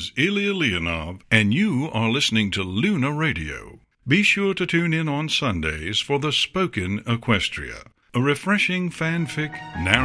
is Ilya Leonov, and you are listening to Luna Radio. Be sure to tune in on Sundays for the Spoken Equestria, a refreshing fanfic narrative